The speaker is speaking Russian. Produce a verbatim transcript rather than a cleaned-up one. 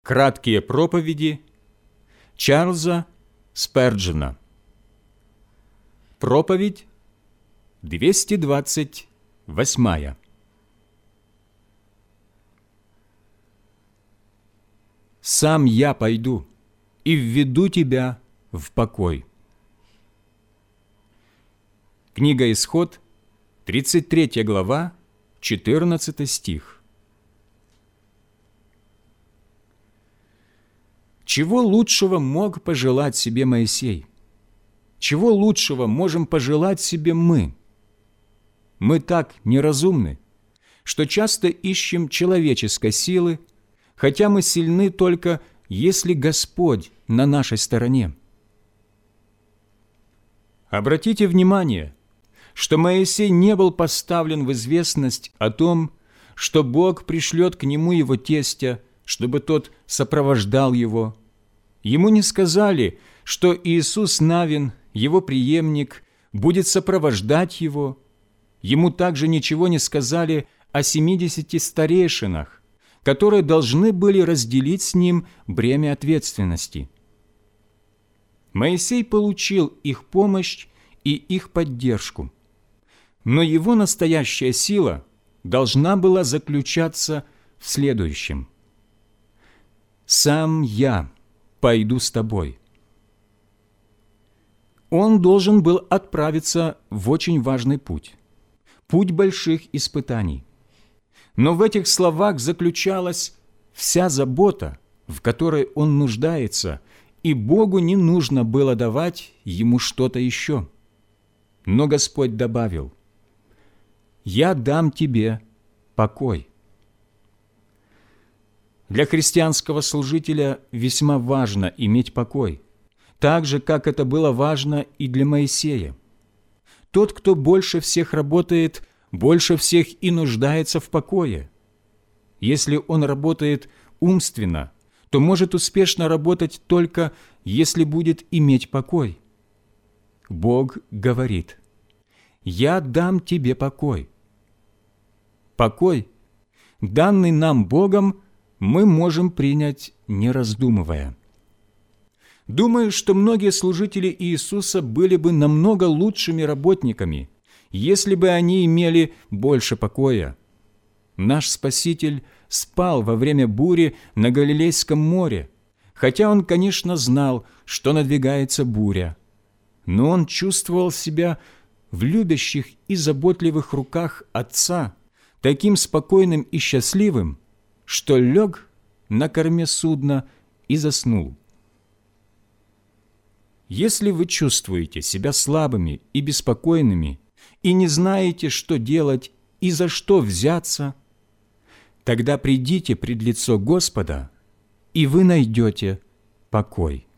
Краткие проповеди Чарльза Сперджена. Проповедь двести двадцать восьмая. «Сам я пойду и введу тебя в покой». Книга Исход, тридцать третья глава, четырнадцатый стих. Чего лучшего мог пожелать себе Моисей? Чего лучшего можем пожелать себе мы? Мы так неразумны, что часто ищем человеческой силы, хотя мы сильны только, если Господь на нашей стороне. Обратите внимание, что Моисей не был поставлен в известность о том, что Бог пришлет к нему его тестя, чтобы тот сопровождал его. Ему не сказали, что Иисус Навин, его преемник, будет сопровождать его. Ему также ничего не сказали о семидесяти старейшинах, которые должны были разделить с ним бремя ответственности. Моисей получил их помощь и их поддержку, но его настоящая сила должна была заключаться в следующем: «Сам я пойду с тобой». Он должен был отправиться в очень важный путь, путь больших испытаний. Но в этих словах заключалась вся забота, в которой он нуждается, и Богу не нужно было давать ему что-то еще. Но Господь добавил: «Я дам тебе покой». Для христианского служителя весьма важно иметь покой, так же, как это было важно и для Моисея. Тот, кто больше всех работает, больше всех и нуждается в покое. Если он работает умственно, то может успешно работать только, если будет иметь покой. Бог говорит: «Я дам тебе покой». Покой, данный нам Богом, мы можем принять, не раздумывая. Думаю, что многие служители Иисуса были бы намного лучшими работниками, если бы они имели больше покоя. Наш Спаситель спал во время бури на Галилейском море, хотя Он, конечно, знал, что надвигается буря. Но Он чувствовал себя в любящих и заботливых руках Отца, таким спокойным и счастливым, что лег на корме судна и заснул. Если вы чувствуете себя слабыми и беспокойными и не знаете, что делать и за что взяться, тогда придите пред лицо Господа, и вы найдете покой.